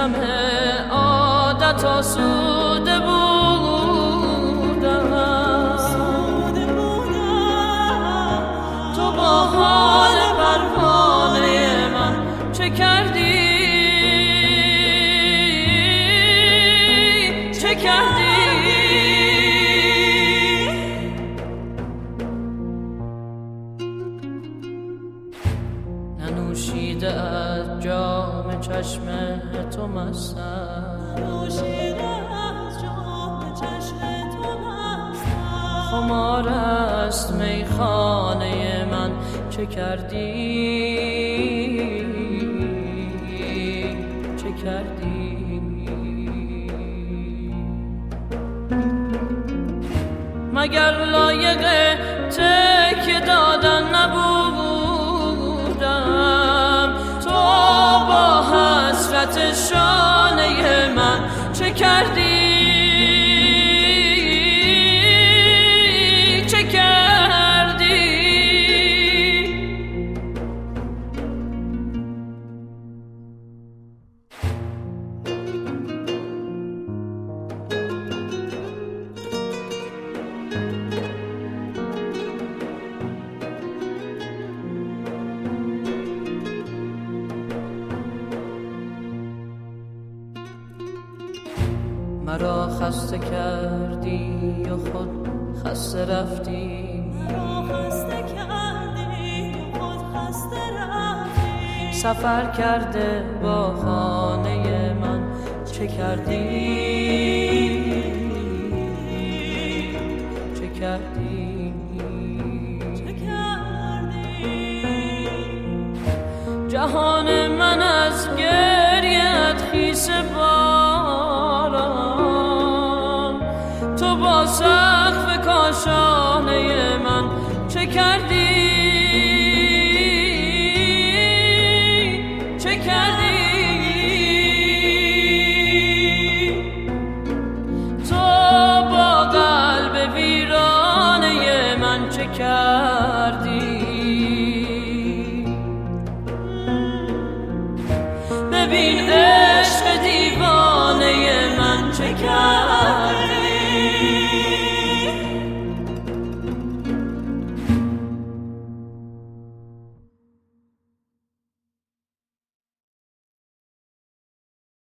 عشقم عادت آسوده بودم، تو با حال پروانه من چه کردی؟ چه کردی؟ ننوشیده از جام چشم تو مستم، خمار است میخانه من چه کردی؟ چه کردی؟ مگر لایق تکیه دادن نبودم؟ تو با حسرت شانه من چه کردی؟ چه کردی؟ مرا خسته کردی و خود خسته رفتی، سفر کرده با خانه من چه کردی؟ چه کردی؟ جهان من از گریت خیس باران، تو با سقف کاشانه من چه کردی؟ چه کردی؟ تو با قلب ویرانه من چه کردی؟ ببین عشق دیوانه من چه کردی؟